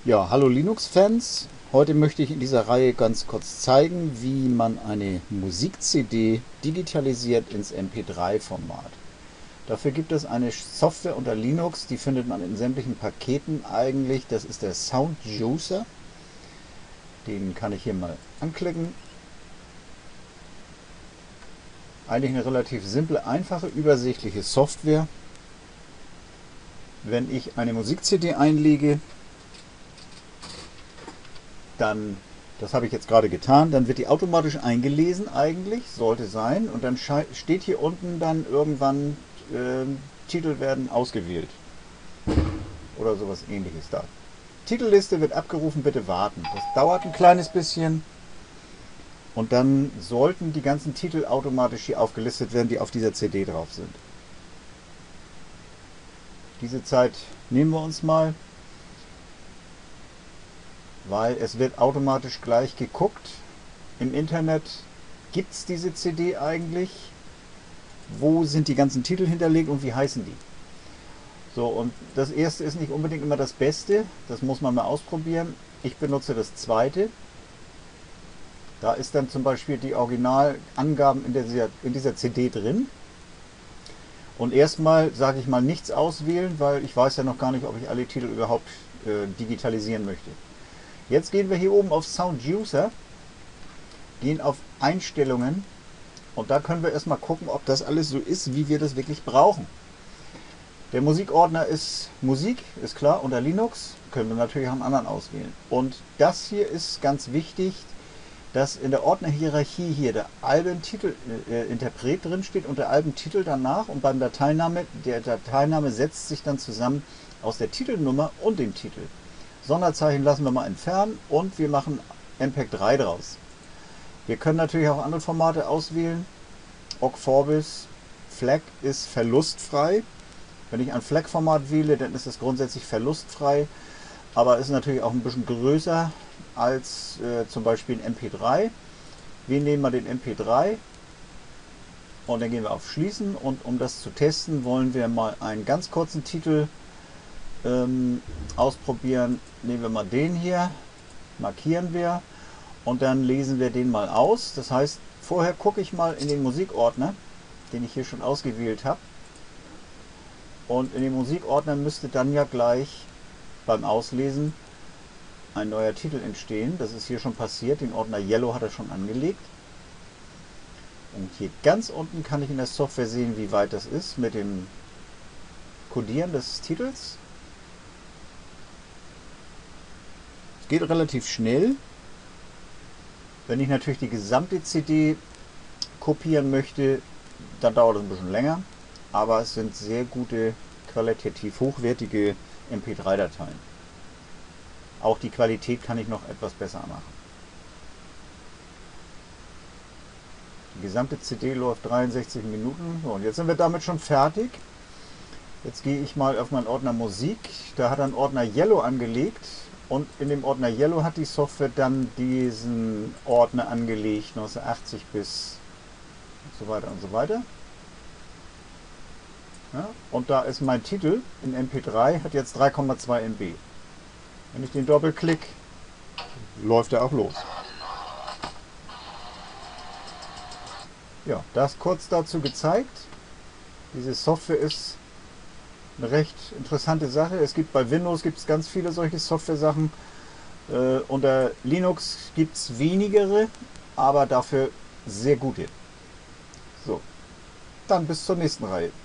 Ja, hallo Linux-Fans. Heute möchte ich in dieser Reihe ganz kurz zeigen, wie man eine Musik-CD digitalisiert ins MP3-Format. Dafür gibt es eine Software unter Linux, die findet man in sämtlichen Paketen eigentlich. Das ist der Sound Juicer. Den kann ich hier mal anklicken. Eigentlich eine relativ simple, einfache, übersichtliche Software. Wenn ich eine Musik-CD einlege, dann, das habe ich jetzt gerade getan, dann wird die automatisch eingelesen eigentlich, sollte sein, und dann steht hier unten dann irgendwann Titel werden ausgewählt oder sowas ähnliches da. Titelliste wird abgerufen, bitte warten. Das dauert ein kleines bisschen und dann sollten die ganzen Titel automatisch hier aufgelistet werden, die auf dieser CD drauf sind. Diese Zeit nehmen wir uns mal, weil es wird automatisch gleich geguckt. Im Internet gibt es diese CD eigentlich? Wo sind die ganzen Titel hinterlegt und wie heißen die? So, und das erste ist nicht unbedingt immer das Beste, das muss man mal ausprobieren. Ich benutze das zweite. Da ist dann zum Beispiel die Originalangaben in dieser CD drin. Und erstmal sage ich mal nichts auswählen, weil ich weiß ja noch gar nicht, ob ich alle Titel überhaupt digitalisieren möchte. Jetzt gehen wir hier oben auf Sound User, gehen auf Einstellungen und da können wir erstmal gucken, ob das alles so ist, wie wir das wirklich brauchen. Der Musikordner ist Musik, ist klar, unter Linux, können wir natürlich auch einen anderen auswählen. Und das hier ist ganz wichtig, dass in der Ordnerhierarchie hier der Albentitel-Interpret drin steht und der Albentitel danach, und beim Dateiname, der Dateiname setzt sich dann zusammen aus der Titelnummer und dem Titel. Sonderzeichen lassen wir mal entfernen und wir machen MPEG-3 draus. Wir können natürlich auch andere Formate auswählen. Ogg Vorbis, FLAC ist verlustfrei. Wenn ich ein FLAC-Format wähle, dann ist es grundsätzlich verlustfrei, aber ist natürlich auch ein bisschen größer als zum Beispiel ein MP3. Wir nehmen mal den MP3 und dann gehen wir auf Schließen, und um das zu testen, wollen wir mal einen ganz kurzen Titel ausprobieren. Nehmen wir mal den hier, markieren wir und dann lesen wir den mal aus. Das heißt, vorher gucke ich mal in den Musikordner, den ich hier schon ausgewählt habe, und in dem Musikordner müsste dann ja gleich beim Auslesen ein neuer Titel entstehen. Das ist hier schon passiert, den Ordner Yellow hat er schon angelegt. Und hier ganz unten kann ich in der Software sehen, wie weit das ist mit dem Codieren des Titels. Es geht relativ schnell. Wenn ich natürlich die gesamte CD kopieren möchte, dann dauert es ein bisschen länger, aber es sind sehr gute, qualitativ hochwertige MP3-Dateien. Auch die Qualität kann ich noch etwas besser machen. Die gesamte CD läuft 63 Minuten. So, und jetzt sind wir damit schon fertig. Jetzt gehe ich mal auf meinen Ordner Musik. Da hat er einen Ordner Yellow angelegt. Und in dem Ordner Yellow hat die Software dann diesen Ordner angelegt, 1980 bis so weiter und so weiter. Ja, und da ist mein Titel in MP3, hat jetzt 3,2 MB. Wenn ich den doppelklick, läuft er auch los. Ja, das kurz dazu gezeigt. Diese Software ist eine recht interessante Sache. Es gibt bei Windows ganz viele solche Software-Sachen. Unter Linux gibt es wenigere, aber dafür sehr gute. So, dann bis zur nächsten Reihe.